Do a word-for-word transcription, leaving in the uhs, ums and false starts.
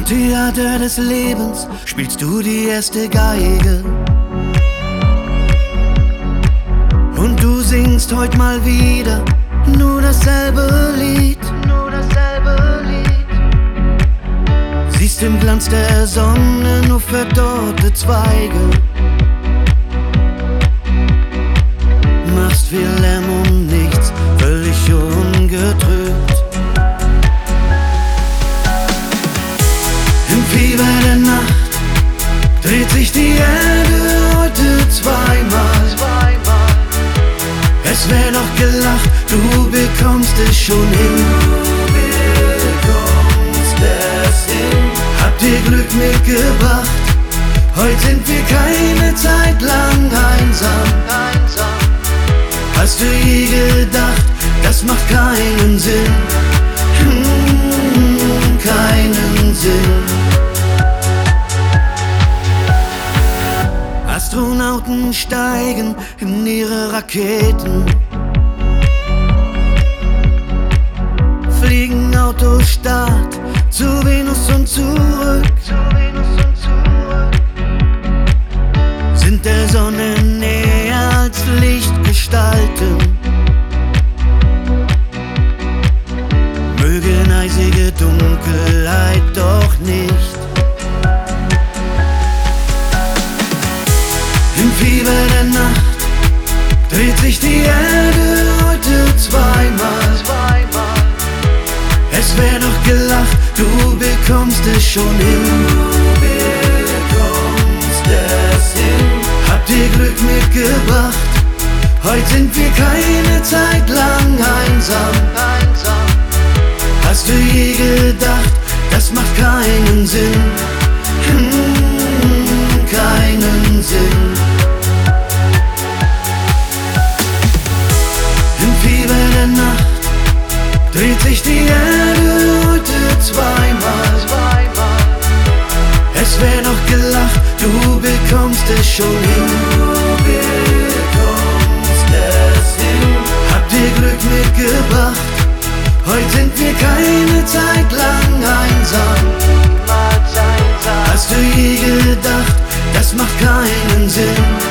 Theater des Lebens spielst du die erste Geige. Und du singst heute mal wieder nur dasselbe Lied, nur dasselbe Lied. Siehst im Glanz der Sonne nur verdorrte Zweige. Machst viel Lärm um nichts, völlig ungetrübt. Im Fieber der Nacht dreht sich die Erde heute zweimal. zweimal. Es wär doch gelacht, du bekommst es schon hin. Du bekommst es hin. Hab dir Glück mitgebracht, heute sind wir keine Zeit lang einsam. einsam. Hast du je gedacht, das macht keinen Sinn? Hm, keinen Sinn. Astronauten steigen in ihre Raketen, fliegen Autostart zu Venus und zurück, zu Venus und zurück. Sind der Sonne näher als Lichtgestalten, mögen eisige Dunkelheit doch nicht. Im Fieber der Nacht dreht sich die Erde heute zweimal. zweimal. Es wär doch gelacht, du bekommst es schon hin. Du bekommst es hin. Hab dir Glück mitgebracht, heute sind wir keine Zeit lang einsam. einsam. Hast du je gedacht, das macht keinen Sinn? Hm, keinen Sinn. Dreht sich die Erde heute zweimal. zweimal. Es wär doch gelacht, du bekommst es schon hin. Du bekommst es hin. Hab dir Glück mitgebracht, heute sind wir keine Zeit lang einsam. einsam. Hast du je gedacht, das macht keinen Sinn?